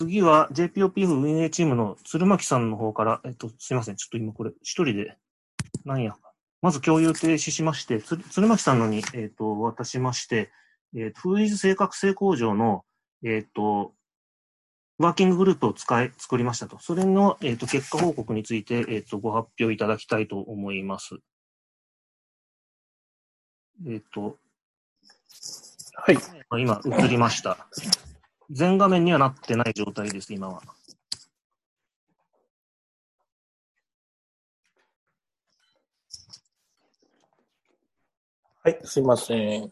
次は JPOP 運営チームの鶴巻さんの方から、すいません。ちょっと今これ、一人で、まず共有停止しまして、鶴巻さんのに、渡しまして、フーイズ正確性向上の、ワーキンググループを作りましたと。それの、結果報告について、ご発表いただきたいと思います。 はい。 今、映りました。全画面にはなってない状態です、今は。 はい、すいません。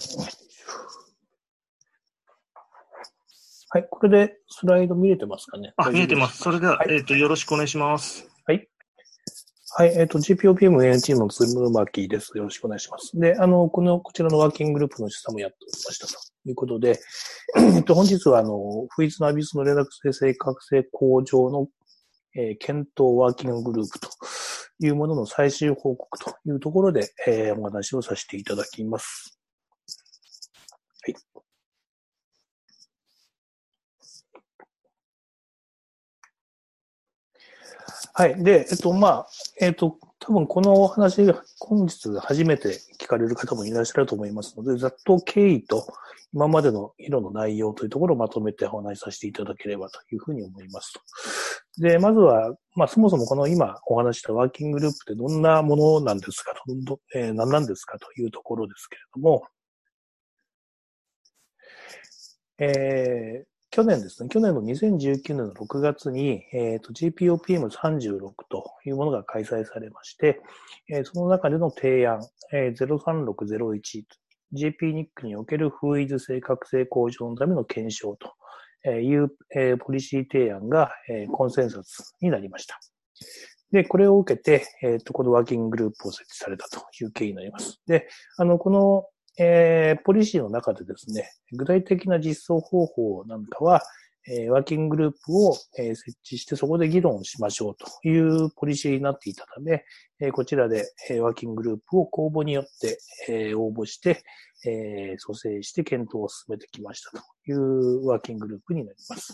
はい、これでスライド見れてますかね。 見えてます。それでは、 はい、 よろしくお願いします。 はい。はい、GPOPM 運営チームの鶴巻です。よろしくお願いします。で、こちらのワーキンググループの主査もやっておりましたということで、本日は、フイズナービスの連絡性正確性向上の、検討ワーキンググループというものの最終報告というところで、お話をさせていただきます。はい。はい。で、多分このお話が本日初めて聞かれる方もいらっしゃると思いますので、ざっと経緯と今までの議論の内容というところをまとめてお話しさせていただければというふうに思いますと。で、まずは、そもそもこの今お話したワーキンググループってどんなものなんですかと、何なんですかというところですけれども、去年ですね、去年の2019年の6月に、GPOPM36 というものが開催されまして、その中での提案、03601、JPNIC におけるフーイズ正確性向上のための検証という、ポリシー提案が、コンセンサスになりました。で、これを受けて、このワーキンググループを設置されたという経緯になります。で、このポリシーの中でですね、具体的な実装方法なんかは、ワーキンググループを、設置してそこで議論しましょうというポリシーになっていたため、こちらで、ワーキンググループを公募によって、応募して、蘇生して検討を進めてきましたというワーキンググループになります。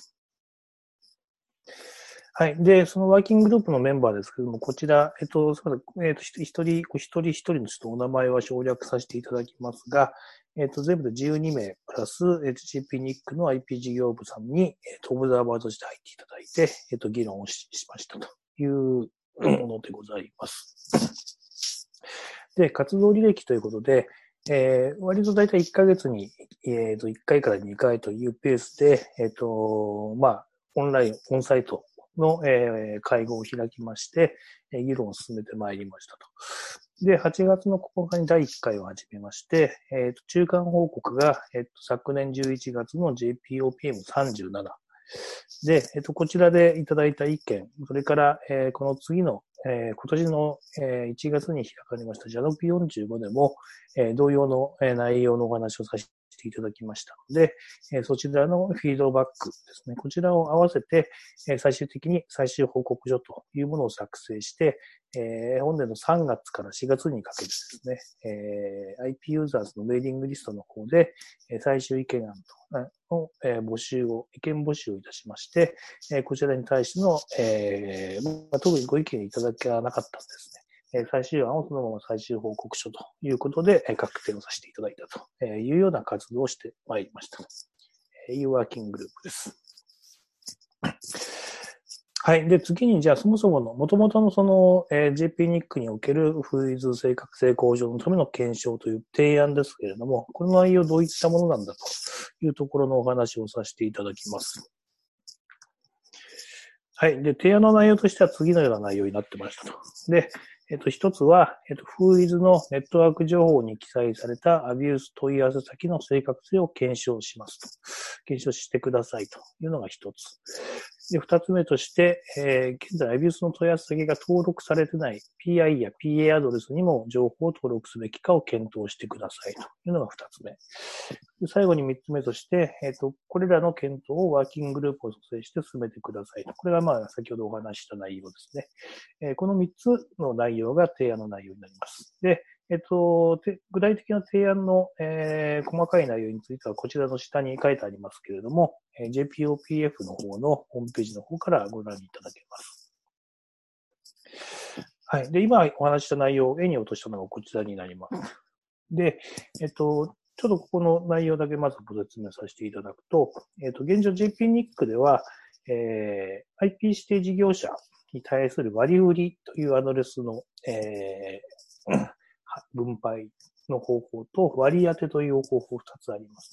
はい。で、そのワーキンググループのメンバーですけれども、こちら、一人一人のちょっとお名前は省略させていただきますが、全部で12名プラス、GPNIC の IP 事業部さんに、オブザーバーとして入っていただいて、議論をしましたというものでございます。で、活動履歴ということで、割とだいたい1ヶ月に、1回から2回というペースで、オンライン、オンサイトの、会合を開きまして、議論を進めてまいりましたと。で、8月の9日に第1回を始めまして、中間報告が、昨年11月の JPOPM37 で、こちらでいただいた意見、それから、この次の、今年の、1月に開かれました JANOP45 でも、同様の、内容のお話をさせていただきましたので、そちらのフィードバックですね。こちらを合わせて、最終的に最終報告書というものを作成して、本年の3月から4月にかけてですね、IP ユーザーズのメーリングリストの方で、最終意見案の、意見募集をいたしまして、こちらに対しての、特にご意見いただけなかったんですね。最終案をそのまま最終報告書ということで確定をさせていただいたというような活動をしてまいりました。いうワーキンググループです。はい。で、次に、じゃあ、そもそもの、元々のその、JPNIC におけるフーイズ正確性向上のための検証という提案ですけれども、この内容どういったものなんだというところのお話をさせていただきます。はい。で、提案の内容としては次のような内容になってましたと。で、一つは、フーイズのネットワーク情報に記載されたアビュース問い合わせ先の正確性を検証しますと。検証してくださいというのが一つ。で、二つ目として、現在アビュースの問い合わせ先が登録されてない PI や PA アドレスにも情報を登録すべきかを検討してくださいというのが二つ目。で、最後に三つ目として、これらの検討をワーキンググループを蘇生して進めてくださいと。これが先ほどお話しした内容ですね。この三つの内容が提案の内容になります。で、具体的な提案の、細かい内容についてはこちらの下に書いてありますけれども、 JPOPF の方のホームページの方からご覧いただけます。はい。で、今お話しした内容を絵に落としたのがこちらになります。で、ちょっとここの内容だけまずご説明させていただくと、現状 JPNIC では、IP 指定事業者に対する割り売りというアドレスの、分配の方法と割り当てという方法2つあります。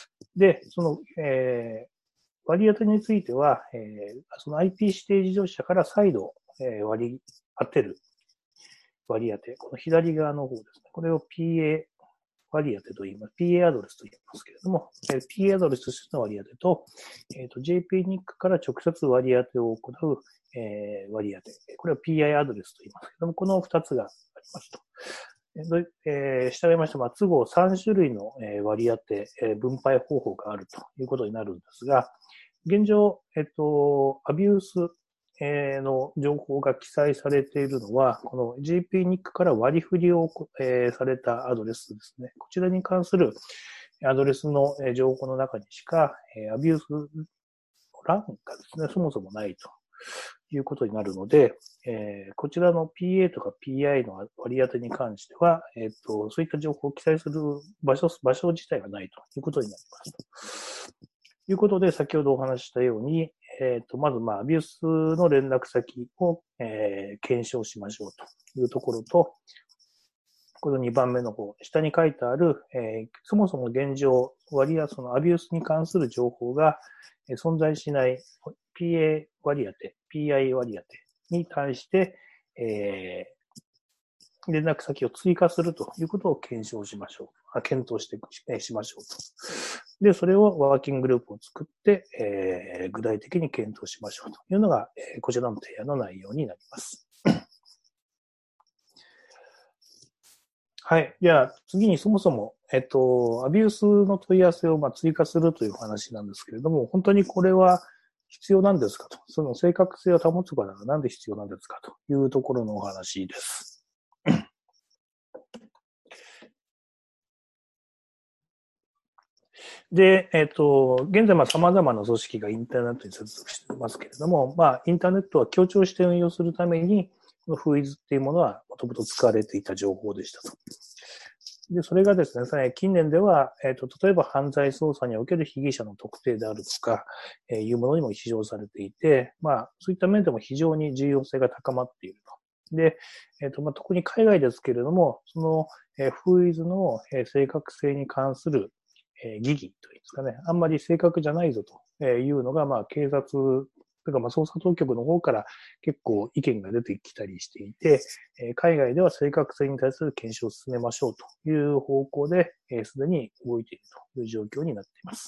で、その、割り当てについては、その IP 指定事業者から再度、割り当てる割り当て。この左側の方ですね。これを PA 割り当てと言います。PA アドレスと言いますけれども、PA アドレスとしての割り当てと、JPNIC から直接割り当てを行う、割り当て。これは PI アドレスと言いますけれども、この2つがありますと。従いまして、都合3種類の割り当て、分配方法があるということになるんですが、現状、アビュースの情報が記載されているのは、この JPNIC から割り振りをされたアドレスですね。こちらに関するアドレスの情報の中にしか、アビュース欄がですね、そもそもないということになるので、こちらの PA とか PI の割り当てに関しては、そういった情報を記載する場所自体がないということになります。ということで、先ほどお話ししたように、まず、アビュースの連絡先を、検証しましょうというところと、この2番目の方、下に書いてある、そもそも現状、そのアビュースに関する情報が存在しない PA 割り当て、PI 割り当てに対して、連絡先を追加するということを検討しましょう。しましょうと。で、それをワーキンググループを作って、具体的に検討しましょうというのが、こちらの提案の内容になります。はい。じゃあ、次にそもそも、アビュースの問い合わせを追加するという話なんですけれども、本当にこれは必要なんですかと。その正確性を保つことがなんで必要なんですかというところのお話です。で、現在、様々な組織がインターネットに接続していますけれども、インターネットは協調して運用するために、このフーイズっていうものはもともと使われていた情報でしたと。で、それがですね、近年では、例えば犯罪捜査における被疑者の特定であるとか、いうものにも使用されていて、そういった面でも非常に重要性が高まっていると。で、特に海外ですけれども、その、フーイズの正確性に関する疑義というんですかね、あんまり正確じゃないぞというのが、警察というか、捜査当局の方から結構意見が出てきたりしていて、海外では正確性に対する検証を進めましょうという方向で、すでに動いているという状況になっています。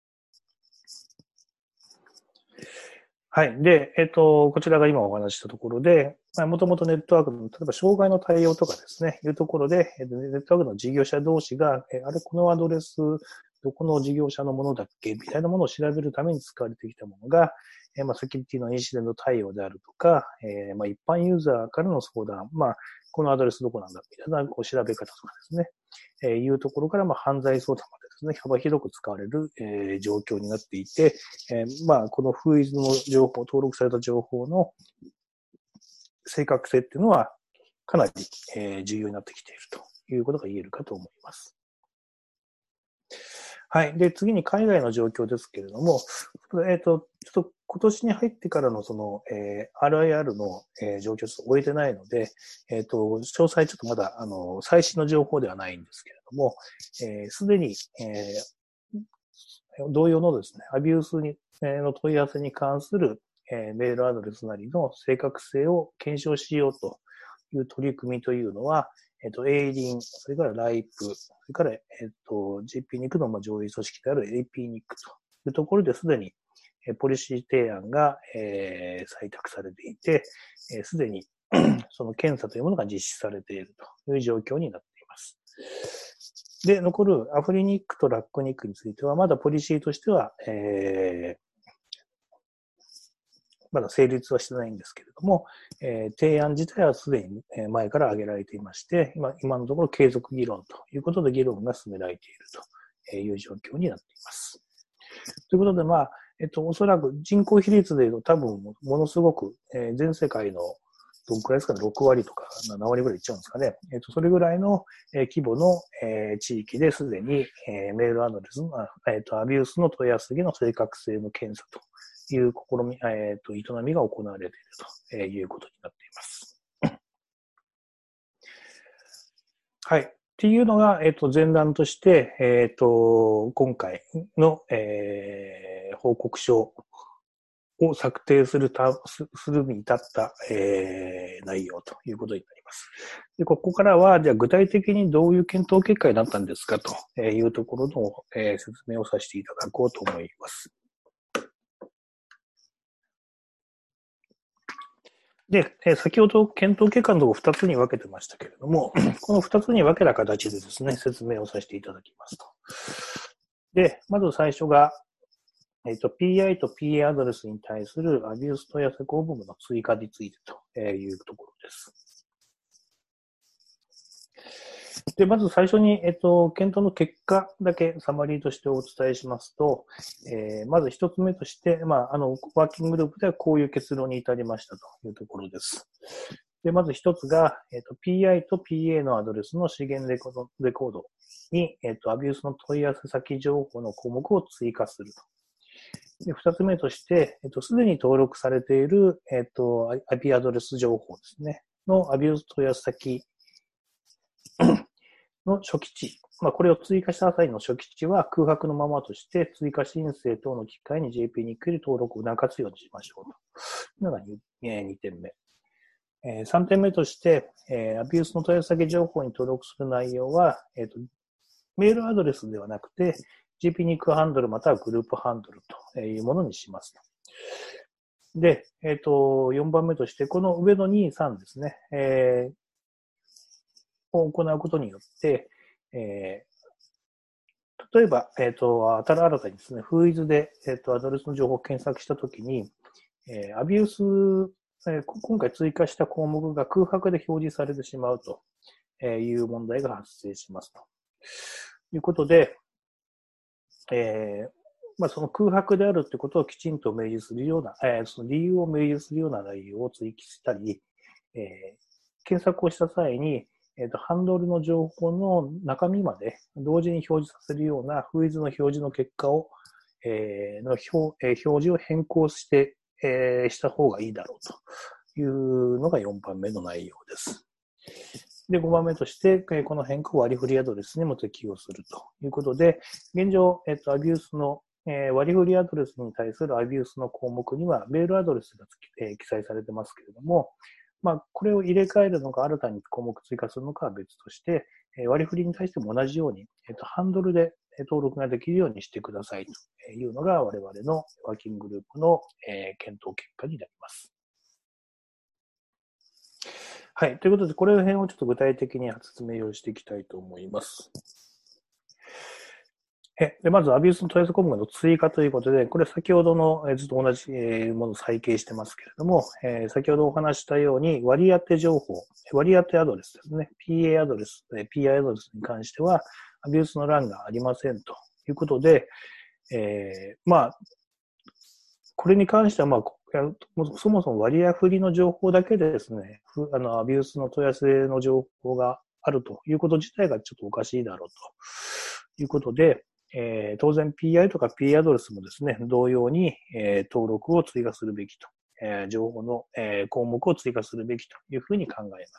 はい。で、こちらが今お話ししたところで、もともとネットワークの、例えば障害の対応とかですね、いうところで、ネットワークの事業者同士が、あれ、このアドレス、どこの事業者のものだっけみたいなものを調べるために使われてきたものが、セキュリティのインシデント対応であるとか、一般ユーザーからの相談、このアドレスどこなんだみたいな調べ方とかですね、いうところから、犯罪捜査までですね、幅広く使われる、状況になっていて、このフーイズの情報、登録された情報の正確性っていうのはかなり、重要になってきているということが言えるかと思います。はい。で、次に海外の状況ですけれども、ちょっと今年に入ってからのその、RIR の、状況ちょっと終えてないので、詳細ちょっとまだ、最新の情報ではないんですけれども、すでに、同様のですね、アビュースに、の問い合わせに関する、メールアドレスなりの正確性を検証しようという取り組みというのは、エイリン、それからライプ、それから、JPNIC の上位組織である APNIC というところですでに、ポリシー提案が、採択されていて、すでにその検査というものが実施されているという状況になっています。で、残るアフリニックとラックニックについては、まだポリシーとしては、まだ成立はしてないんですけれども、提案自体はすでに前から挙げられていまして、今のところ継続議論ということで議論が進められているという状況になっています。 ということで、おそらく人口比率でいうと多分ものすごく、全世界のどんくらいですかね、6割とか7割ぐらいいっちゃうんですかね。それぐらいの、規模の、地域ですでに、メールアドレスの、アビュースの問い合わせの正確性の検査という試み、営みが行われているということになっています。はい。っていうのが、前段として、今回の、報告書を策定するに至った、内容ということになります。で、ここからは、じゃあ具体的にどういう検討結果になったんですかというところの、説明をさせていただこうと思います。で、先ほど検討結果のところ2つに分けてましたけれども、この2つに分けた形でですね、説明をさせていただきますと。で、まず最初が、PI と PA アドレスに対するアビュース問い合わせ項目の追加についてというところです。で、まず最初に、検討の結果だけサマリーとしてお伝えしますと、まず一つ目として、ワーキンググループではこういう結論に至りましたというところです。で、まず一つが、PI と PA のアドレスの資源レコードに、アビュースの問い合わせ先情報の項目を追加すると。で、二つ目として、すでに登録されている、IP アドレス情報ですね、のアビュース問い合わせ先の初期値。これを追加した際の初期値は空白のままとして、追加申請等の機会に JPNIC で登録を促すようにしましょうと。というのが 2点目。3点目として、アビュースの問い合わせ先情報に登録する内容は、メールアドレスではなくて、JPNIC ハンドルまたはグループハンドルというものにしますと。で、4番目として、この上の2、3ですね、を行うことによって、例えば、新たにですね、フーイズで、アドレスの情報を検索したときに、アビュース、今回追加した項目が空白で表示されてしまうという問題が発生しますということで、その空白であるということをきちんと明示するような、その理由を明示するような内容を追記したり、検索をした際に、ハンドルの情報の中身まで同時に表示させるようなフーイズの表示の結果を、表示を変更して、した方がいいだろうというのが4番目の内容です。で、5番目として、この変更を割り振りアドレスにも適用するということで、現状、アビュースの割り振りアドレスに対するアビュースの項目にはメールアドレスが記載されてますけれども、これを入れ替えるのか新たに項目追加するのかは別として、割り振りに対しても同じように、ハンドルで登録ができるようにしてくださいというのが我々のワーキンググループの検討結果になります。はい。ということで、これら辺をちょっと具体的に説明をしていきたいと思います。で、まず、アビュースの問い合わせ項目の追加ということで、これ先ほどのずっと同じものを再掲してますけれども、先ほどお話したように、割り当て情報、割り当てアドレスですね、PA アドレス、PI アドレスに関しては、アビュースの欄がありませんということで、これに関しては、そもそも割り振りの情報だけでですね、アビュースの問い合わせの情報があるということ自体がちょっとおかしいだろうということで、当然 PI とか P アドレスもですね、同様に、登録を追加するべきと、情報の、項目を追加するべきというふうに考えます。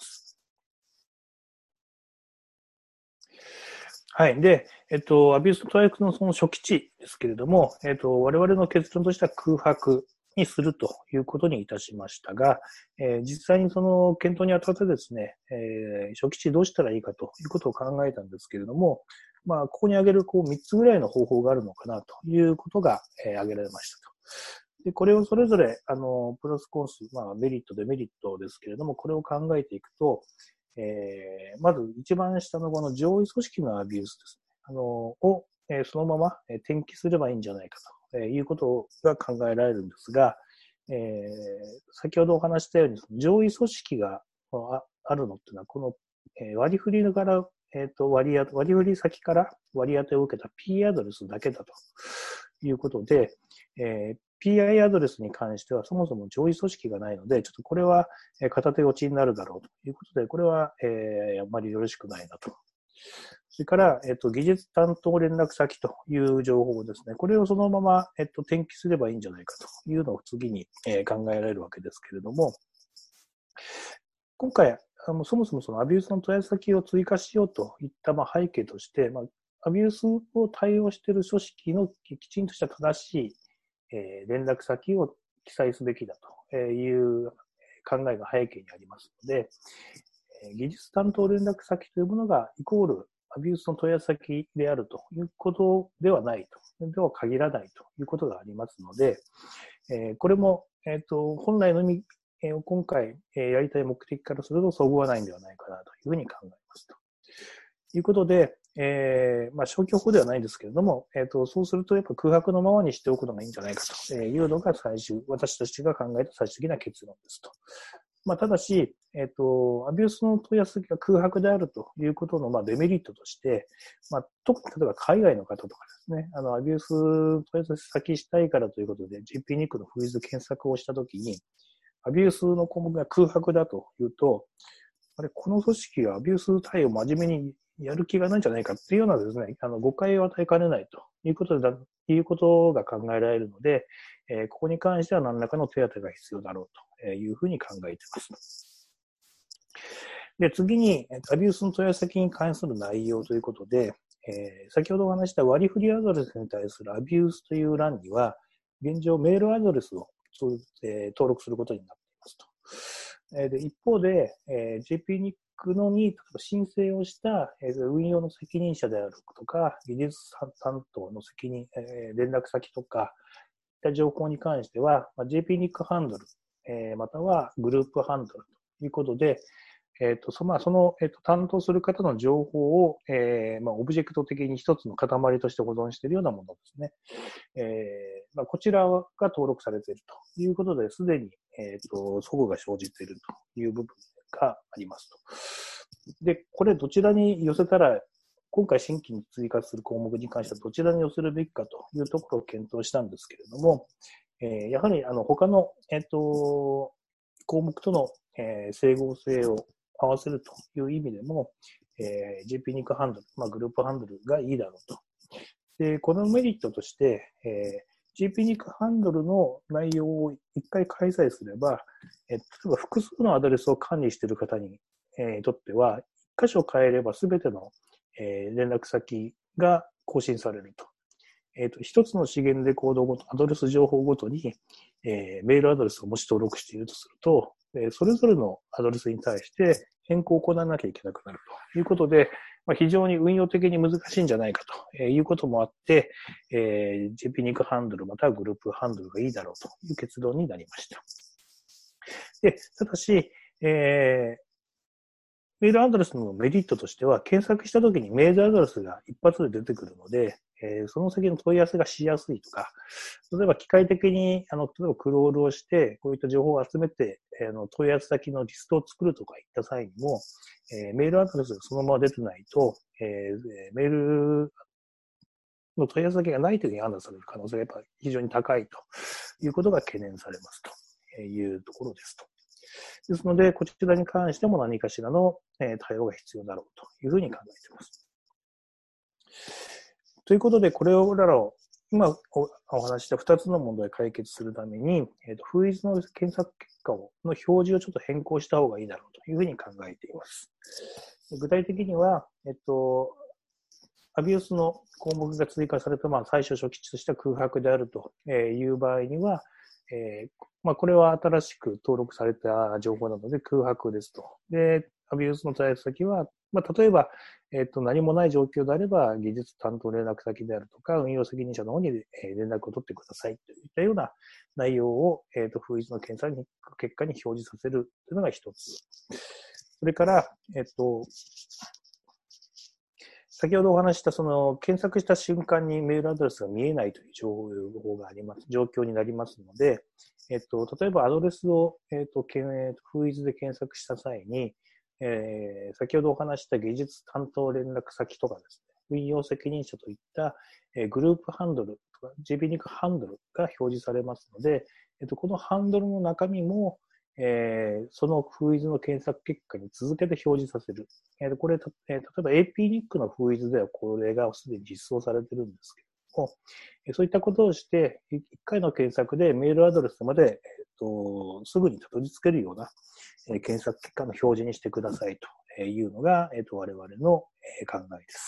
はい。で、アビューストライクのその初期値ですけれども、我々の結論としては空白にするということにいたしましたが、実際にその検討にあたってですね、初期値どうしたらいいかということを考えたんですけれども、ここに挙げる3つぐらいの方法があるのかなということが、挙げられましたと。で、これをそれぞれ、プラスコンス、メリット、デメリットですけれども、これを考えていくと、まず一番下のこの上位組織のアビュースですね。を、そのまま転記すればいいんじゃないかということが考えられるんですが、先ほどお話したように、上位組織があるのっていうのは、この割り振りから、割り振り先から割り当てを受けた P アドレスだけだということで、PI アドレスに関してはそもそも上位組織がないので、ちょっとこれは片手落ちになるだろうということで、これはあまりよろしくないなと。それから、技術担当連絡先という情報ですね。これをそのまま、転記すればいいんじゃないかというのを次に、考えられるわけですけれども、今回、そもそもそのアビュースの問い合わせ先を追加しようといった、背景として、アビュースを対応している組織のきちんとした正しい、連絡先を記載すべきだという考えが背景にありますので、技術担当連絡先というものがイコールアビュースの問い合わせ先であるということではないと、では限らないということがありますので、これも、本来の意味を今回やりたい目的からするとそぐわないんではないかなというふうに考えますと。いうことで、消去法ではないんですけれども、そうするとやっぱ空白のままにしておくのがいいんじゃないかというのが私たちが考えた最終的な結論ですと。ただし、アビュースの問い合わせが空白であるということのデメリットとして、特に例えば海外の方とかですね、アビュース問い合わせ先したいからということで GPNIC のフリーズ検索をしたときに、アビュースの項目が空白だというと、この組織はアビュース対応を真面目にやる気がないんじゃないかっていうようなですね、誤解を与えかねないということが考えられるので、ここに関しては何らかの手当が必要だろうというふうに考えています。で、次に、アビュースの問い合わせ先に関する内容ということで、先ほどお話した割り振りアドレスに対するアビュースという欄には、現状メールアドレスを登録することになっていますと。で一方で、JPNIC のに申請をした運用の責任者であるとか、技術担当の連絡先とか、いった情報に関しては、JPNIC ハンドル、またはグループハンドルということで、その、担当する方の情報を、オブジェクト的に一つの塊として保存しているようなものですね。こちらが登録されているということで、すでに、齟齬が生じているという部分がありますと。で、これどちらに寄せたら、今回新規に追加する項目に関してはどちらに寄せるべきかというところを検討したんですけれども、やはり他の、項目との、整合性を合わせるという意味でも、JPNIC ハンドル、グループハンドルがいいだろうと。で、このメリットとして、JPNIC ハンドルの内容を一回開催すれば、例えば複数のアドレスを管理している方に、とっては、一箇所変えれば全ての、連絡先が更新されると。一つの資源レコードごと、アドレス情報ごとに、メールアドレスをもし登録しているとすると、それぞれのアドレスに対して変更を行わなきゃいけなくなるということで、非常に運用的に難しいんじゃないかということもあって、JPNIC ハンドルまたはグループハンドルがいいだろうという結論になりました。で、ただし、メールアドレスのメリットとしては、検索したときにメールアドレスが一発で出てくるので、その先の問い合わせがしやすいとか、例えば機械的に、例えばクロールをして、こういった情報を集めて、問い合わせ先のリストを作るとかいった際にも、メールアドレスがそのまま出てないと、メールの問い合わせ先がないというふうに判断される可能性がやっぱり非常に高いということが懸念されますというところですと。ですので、こちらに関しても何かしらの対応が必要だろうというふうに考えています。ということで、これを今お話した2つの問題を解決するために、フーイズの検索結果の表示をちょっと変更した方がいいだろうというふうに考えています。具体的には、アビュースの項目が追加された、最初初期とした空白であるという場合には、これは新しく登録された情報なので空白ですと。で、アビュースの対応先は、例えば、何もない状況であれば、技術担当連絡先であるとか、運用責任者の方に連絡を取ってくださいといったような内容を、フーイズの検査結果に表示させるというのが一つ。それから、先ほどお話したその検索した瞬間にメールアドレスが見えないという情報があります、状況になりますので、例えばアドレスを、フーイズで検索した際に、先ほどお話した技術担当連絡先とかですね、運用責任者といった、グループハンドル JPNIC ハンドルが表示されますので、このハンドルの中身も、そのフーイズの検索結果に続けて表示させる。これ、例えば APNIC のフーイズではこれがすでに実装されてるんですけども、そういったことをして、1回の検索でメールアドレスまで、すぐにたどり着けるような検索結果の表示にしてくださいというのが、我々の考えです。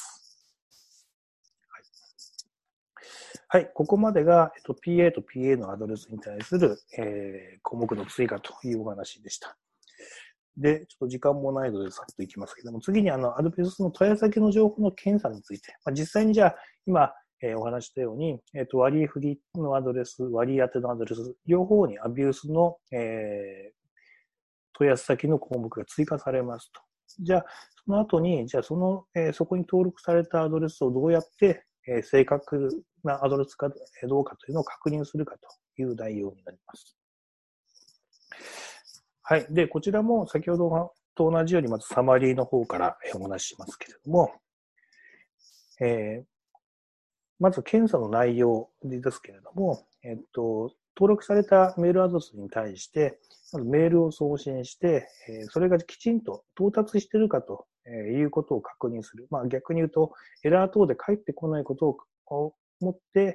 はい、ここまでが、PA と PA のアドレスに対する、項目の追加というお話でした。で、ちょっと時間もないのでさっといきますけども、次にアドベースの問い合わせ先の情報の検査について、実際にじゃあ、今、お話したように、割り振りのアドレス、割り当てのアドレス、両方にアビュースの、問い合わせ先の項目が追加されますと。じゃあ、その後に、じゃあそこに登録されたアドレスをどうやって、正確なアドレスかどうかというのを確認するかという内容になります。はい。で、こちらも先ほどと同じように、まずサマリーの方からお話ししますけれども、まず検査の内容ですけれども、登録されたメールアドレスに対して、まずメールを送信して、それがきちんと到達しているかということを確認する。逆に言うと、エラー等で返ってこないことをもって、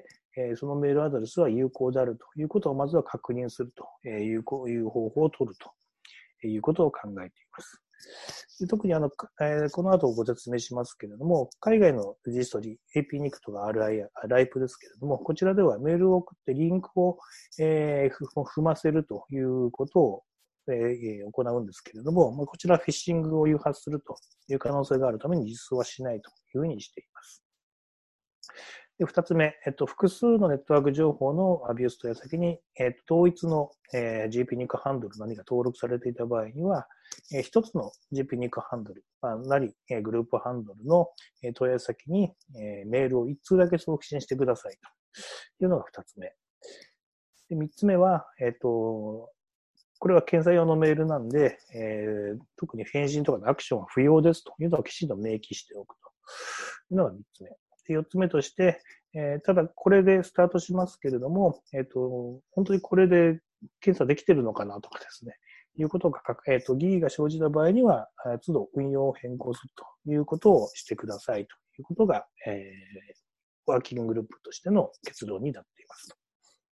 そのメールアドレスは有効であるということをまずは確認するという方法を取るということを考えています。で特にこの後ご説明しますけれども、海外のレジストリ、APNIC とか RIP ですけれども、こちらではメールを送ってリンクを、踏ませるということを、行うんですけれども、こちらフィッシングを誘発するという可能性があるために実装はしないというふうにしています。で、二つ目、複数のネットワーク情報のアビュース問い合わせ先に、同一の、GPNIC ハンドル何が登録されていた場合には、一つの GPNIC ハンドル、なり、グループハンドルの問い合わせ先に、メールを一通だけ送信してくださいというのが二つ目。で、三つ目は、これは検査用のメールなんで、特に返信とかのアクションは不要ですというのをきちんと明記しておくというのが三つ目。で、4つ目として、ただこれでスタートしますけれども、本当にこれで検査できているのかなとかですね、いうことが、疑義が生じた場合には、都度運用を変更するということをしてくださいということが、ワーキンググループとしての結論になっています。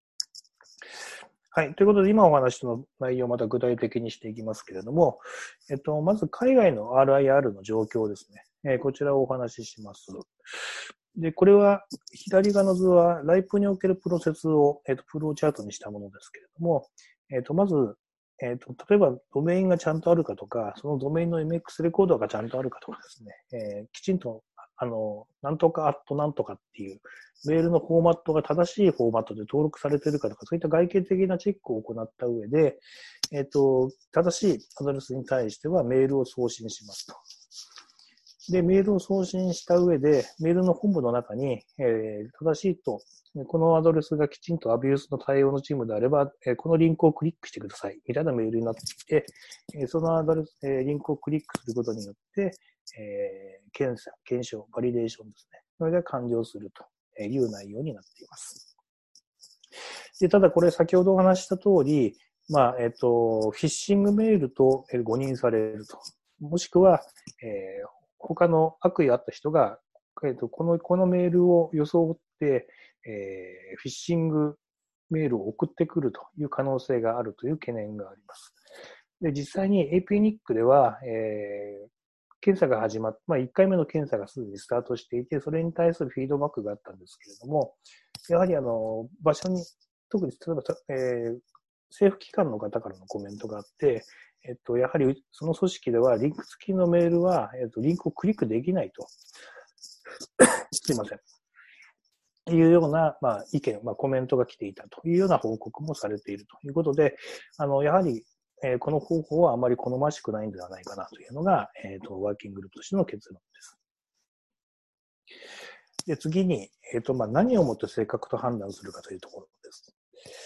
はい。ということで、今お話の内容をまた具体的にしていきますけれども、まず海外の RIR の状況ですね。こちらをお話しします。で、これは、左側の図は、ライプにおけるプロセスを、フローチャートにしたものですけれども、まず、例えば、ドメインがちゃんとあるかとか、そのドメインの MX レコードがちゃんとあるかとかですね、きちんと、なんとかアットなんとかっていう、メールのフォーマットが正しいフォーマットで登録されているかとか、そういった外形的なチェックを行った上で、正しいアドレスに対してはメールを送信しますと。で、メールを送信した上で、メールの本文の中に、正しいと、このアドレスがきちんとアビュースの対応のチームであれば、このリンクをクリックしてください、みたいなメールになっていて、そのアドレス、リンクをクリックすることによって、検証、バリデーションですね。それが完了するという内容になっています。で、ただこれ先ほどお話した通り、フィッシングメールと誤認されると。もしくは、他の悪意あった人が、このメールを装って、フィッシングメールを送ってくるという可能性があるという懸念があります。で、実際に APNIC では、検査が始まって、1回目の検査がすでにスタートしていて、それに対するフィードバックがあったんですけれども、やはり場所に、特に例えば、政府機関の方からのコメントがあって、やはりその組織ではリンク付きのメールは、リンクをクリックできないと。すいません。いうような、意見、コメントが来ていたというような報告もされているということで、やはり、この方法はあまり好ましくないんではないかなというのが、ワーキンググループとしての結論です。で、次に、何をもって正確と判断するかというところです。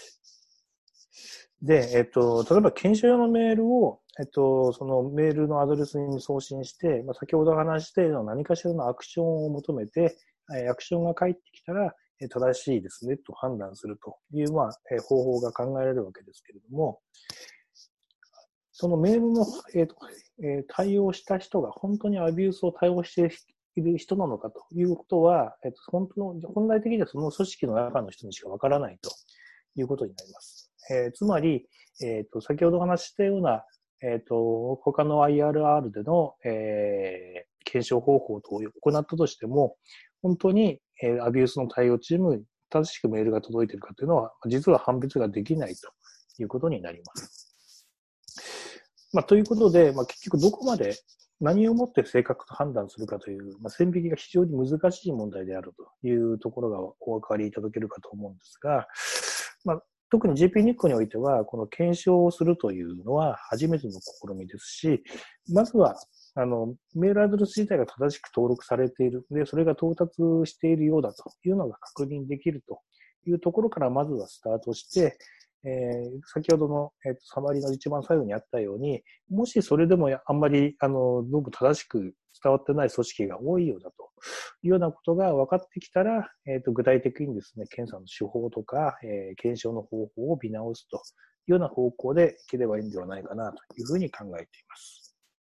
で、例えば検証用のメールを、そのメールのアドレスに送信して、先ほど話したような何かしらのアクションを求めて、アクションが返ってきたら、 正しいですねと判断するという、方法が考えられるわけですけれども、そのメールの、対応した人が本当にアビュースを対応している人なのかということは、本来的にはその組織の中の人にしかわからないということになります。つまり、先ほどお話ししたような、他の IRR での、検証方法を行ったとしても、本当に、アビュースの対応チームに正しくメールが届いているかというのは、実は判別ができないということになります。ということで、結局どこまで何をもって正確と判断するかという、線引きが非常に難しい問題であるというところがお分かりいただけるかと思うんですが、特に GP ニックにおいては、この検証をするというのは初めての試みですし、まずは、メールアドレス自体が正しく登録されている。で、それが到達しているようだというのが確認できるというところからまずはスタートして、先ほどの、サマリーの一番最後にあったように、もしそれでもあんまり、どうも正しく伝わってない組織が多いようだというようなことが分かってきたら、具体的にですね、検査の手法とか、検証の方法を見直すというような方向でいければいいんではないかなというふうに考えています。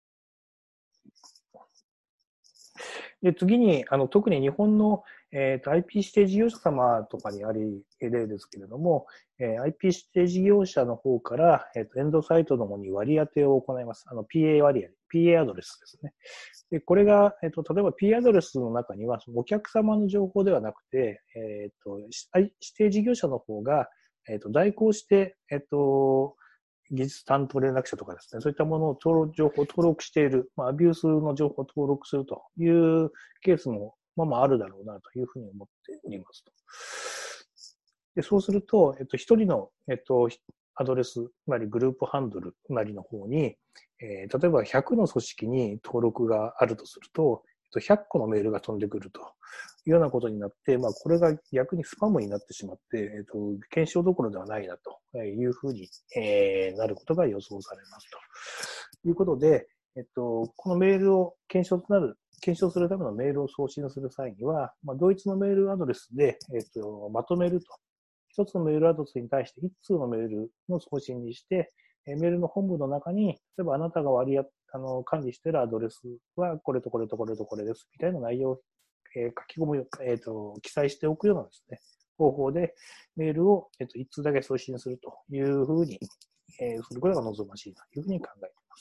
で、次に、特に日本の、IP 指定事業者様とかにあり例ですけれども、IP 指定事業者の方から、エンドサイトの方に割り当てを行います。PA 割り当て、PA アドレスですね。で、これが、例えば PA アドレスの中には、そのお客様の情報ではなくて、指定事業者の方が、代行して、技術担当連絡者とかですね、そういったものを情報を登録している、アビュースの情報を登録するというケースも、あるだろうなというふうに思っておりますと。で、そうすると、一人の、アドレスなりグループハンドルなりの方に、例えば100の組織に登録があるとすると、100個のメールが飛んでくるというようなことになって、これが逆にスパムになってしまって、検証どころではないなというふうに、なることが予想されますということで、このメールを検証するためのメールを送信する際には、同一のメールアドレスで、まとめると。一つのメールアドレスに対して一通のメールの送信にして、メールの本文の中に、例えばあなたが管理しているアドレスはこれとこれとこれとこれです。みたいな内容を、書き込む、記載しておくようなですね、方法でメールを、一通だけ送信するというふうに、することが望ましいというふうに考えています。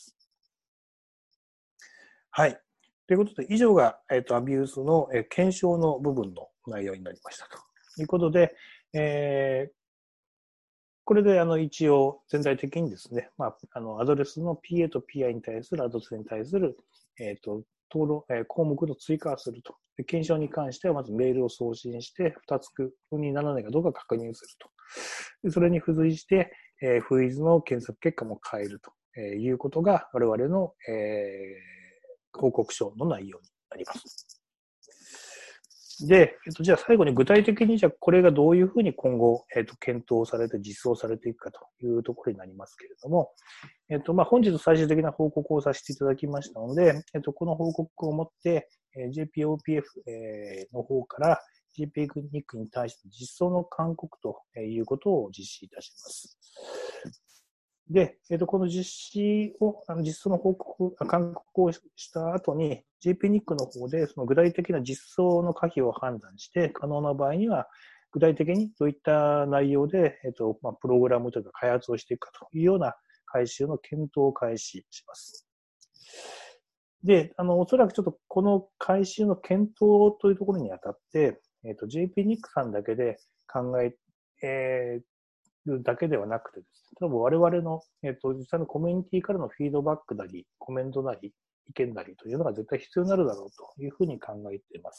はい。ということで、以上が、アビュースの、検証の部分の内容になりましたということで、これで一応全体的にですね、アドレスの PA と PI に対するアドレスに対する、項目の追加をすると。検証に関してはまずメールを送信して、2つにならないかどうか確認すると。それに付随して、フイズの検索結果も変えるということが我々の、報告書の内容になります。で、じゃあ最後に具体的にじゃあこれがどういうふうに今後、検討されて実装されていくかというところになりますけれども、本日最終的な報告をさせていただきましたので、この報告をもって、JPOPF の方から JPNIC に対して実装の勧告ということを実施いたします。で、この実装の勧告をした後に、JPNIC の方で、その具体的な実装の可否を判断して、可能な場合には、具体的にどういった内容で、プログラムというか開発をしていくかというような改修の検討を開始します。で、おそらくちょっとこの改修の検討というところにあたって、JPNIC さんだけで考えるだけではなくてですね、多分我々の、実際のコミュニティからのフィードバックなり、コメントなり、意見なりというのが絶対必要になるだろうというふうに考えています。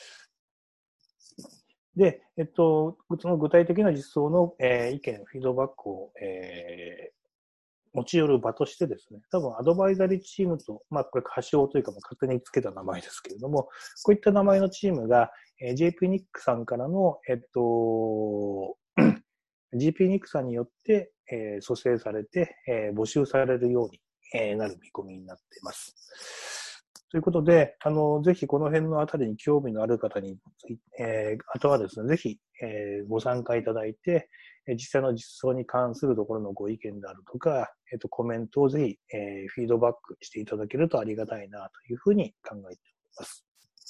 で、その具体的な実装の、意見、フィードバックを、持ち寄る場としてですね、多分アドバイザリーチームと、これ仮称というか勝手につけた名前ですけれども、こういった名前のチームが、JPNIC さんからの、JPNIC さんによって、蘇生されて、募集されるように、なる見込みになっています。 ということで、ぜひこの辺のあたりに興味のある方にあとはですね、ぜひ、ご参加いただいて、実際の実装に関するところのご意見であるとか、コメントをぜひ、フィードバックしていただけるとありがたいなというふうに考えております。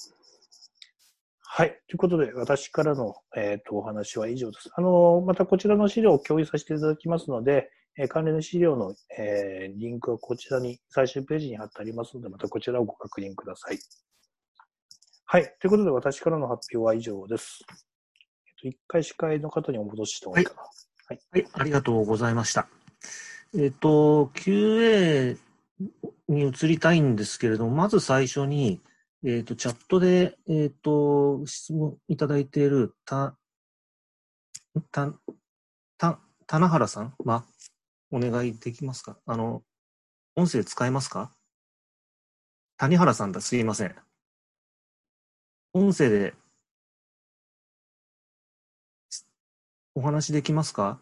はい。ということで、私からの、お話は以上です。またこちらの資料を共有させていただきますので、関連の資料の、リンクはこちらに、最終ページに貼ってありますので、またこちらをご確認ください。はい。ということで、私からの発表は以上です。一回司会の方にお戻ししてもいいかな。 はい。はい、ありがとうございました。QA に移りたいんですけれども、まず最初に、チャットで、質問いただいている棚原さんは、お願いできますか？音声使えますか？谷原さんだ、すいません。音声でお話できますか？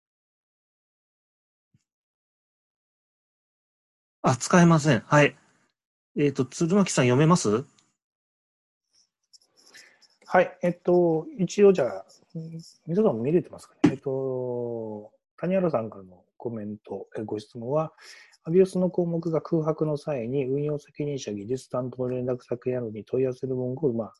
あ、使えません。はい。鶴巻さん読めます？ はい。一応じゃあ、皆さんも見れてますかね。谷原さんからのコメント、ご質問は、アビオスの項目が空白の際に運用責任者、技術担当連絡先などに問い合わせる文言を、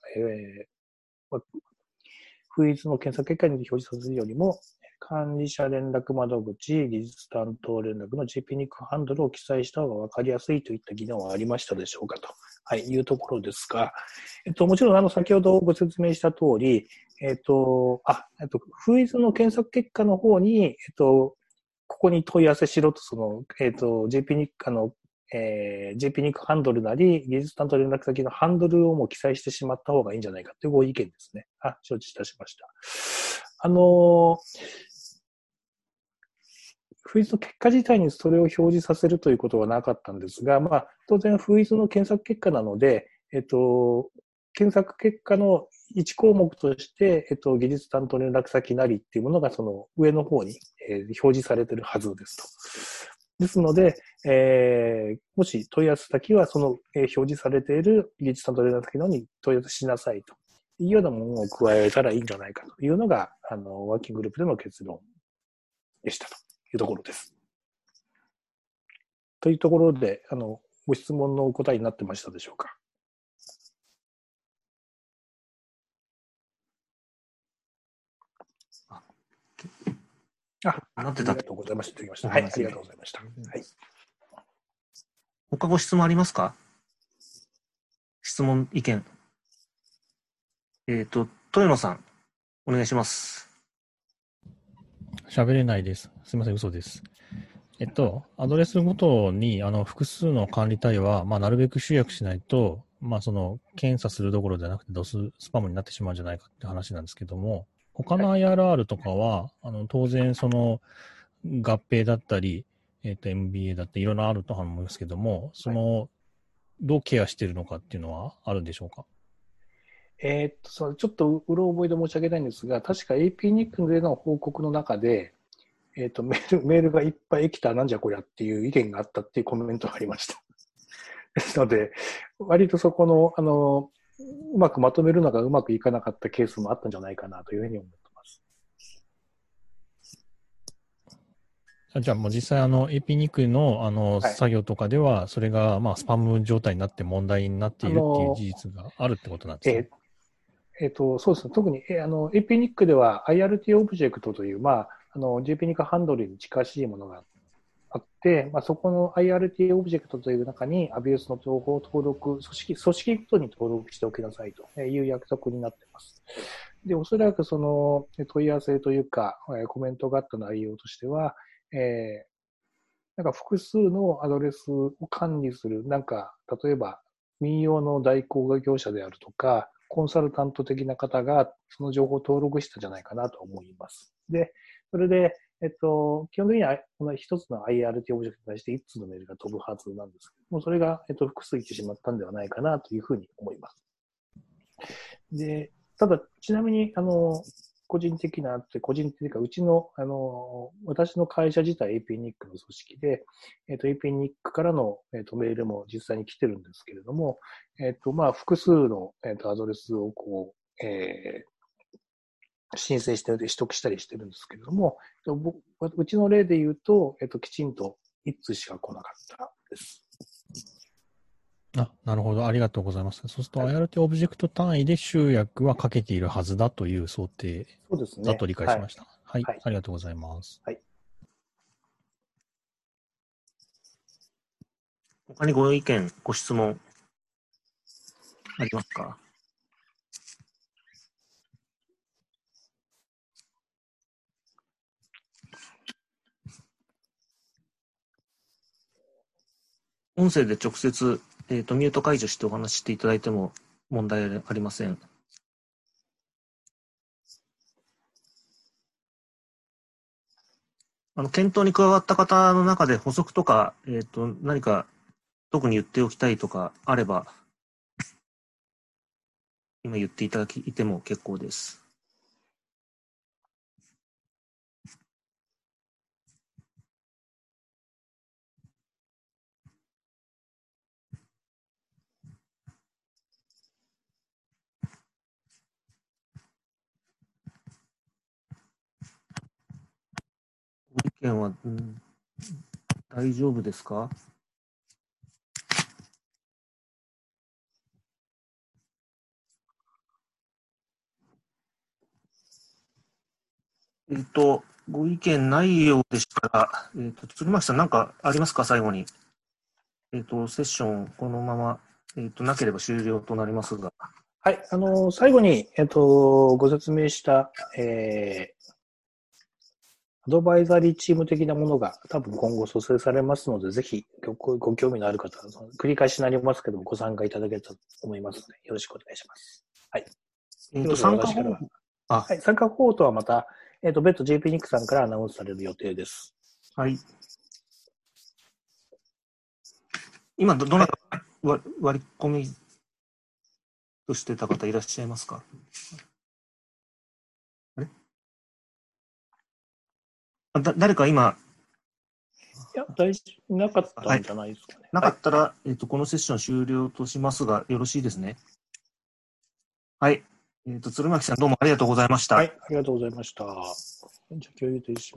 フイズの検索結果に表示させるよりも、管理者連絡窓口、技術担当連絡の GPNIC ハンドルを記載した方が分かりやすいといった議論はありましたでしょうかと、はい、いうところですが、もちろん先ほどご説明した通り、フイズの検索結果の方に、ここに問い合わせしろと、GPNIC、GPNIC ハンドルなり、技術担当連絡先のハンドルをもう記載してしまった方がいいんじゃないかというご意見ですね。承知いたしました。フイズの結果自体にそれを表示させるということはなかったんですが、当然フイズの検索結果なので、検索結果の1項目として、技術担当連絡先なりっていうものがその上の方に、表示されているはずですと。ですので、もし問い合わせ先はその、表示されている技術担当連絡先の方に問い合わせしなさいというようなものを加えたらいいんじゃないかというのが、ワーキンググループでの結論でしたというところです。というところで、ご質問のお答えになってましたでしょうか。ありがとうございました。はい、ありがとうございました。はい。 他ご質問ありますか？質問、意見。豊野さん、お願いします。 喋れないです。すみません、嘘です。アドレスごとに、複数の管理体は、なるべく集約しないと、検査するどころじゃなくて、スパムになってしまうんじゃないかって話なんですけども、他の IRR とかは、当然、合併だったり、MBA だっていろいろあると思いますけども、どうケアしているのかっていうのはあるんでしょうか？ ちょっとうろ覚えで申し上げたいんですが、確か APNIC での報告の中で、メールがいっぱい来た、なんじゃこりゃっていう意見があったっていうコメントがありました。ですので、割とそこの、うまくまとめるのがうまくいかなかったケースもあったんじゃないかなというふうに思ってます。 じゃあもう実際APNIC の作業とかでは、それがスパム状態になって問題になっているっていう事実があるってことなんですか？ そうですね。特に、APNIC では IRT オブジェクトという、GPNIC ハンドルに近しいものがあって、そこの IRT オブジェクトという中に ABIOS の情報を登録、組織ごとに登録しておきなさいという約束になっています。で、おそらくその問い合わせというか、コメントがあった内容としては、なんか複数のアドレスを管理する、例えば民謡の代行業者であるとか、コンサルタント的な方がその情報を登録したんじゃないかなと思います。で、それで、基本的にはこの一つの IRT オブジェクトに対して一つのメールが飛ぶはずなんですけども、それが、複数いってしまったんではないかなというふうに思います。で、ただ、ちなみに、 個人的な、個人的か、うちの、私の会社自体 APNIC の組織で、APNIC からの、メールも実際に来てるんですけれども、複数の、アドレスを申請して取得したりしてるんですけれども、うちの例で言うと、きちんと1通しか来なかったです。 なるほど。ありがとうございます。そうすると、 はい、 IRT オブジェクト単位で集約はかけているはずだという想定だと理解しました。はい。ありがとうございます。 はい。 他にご意見、ご質問ありますか？音声で直接、ミュート解除してお話ししていただいても問題ありません。検討に加わった方の中で補足とか、何か特に言っておきたいとかあれば、今言っていただいても結構です。ご意見は、大丈夫ですか？ご意見ないようでしたら、鶴巻さん何かありますか？最後に。セッションこのまま、なければ終了となりますが。 はい、最後に、ご説明した、アドバイザリーチーム的なものが多分今後蘇生されますので、ぜひご興味のある方は、繰り返しになりますけども、ご参加いただければと思いますので、よろしくお願いします。はい。 参加方法。 はい、参加方法とはまた、別途 JPNIC さんからアナウンスされる予定です。 はい。今、どなた割り込みとしてた方いらっしゃいますか？あれ？誰か今。 いや、なかったんじゃないですかね。 なかったら、このセッション終了としますが、よろしいですね。はい。鶴巻さん、どうもありがとうございました。 はい、ありがとうございました。じゃあ、共有停止します。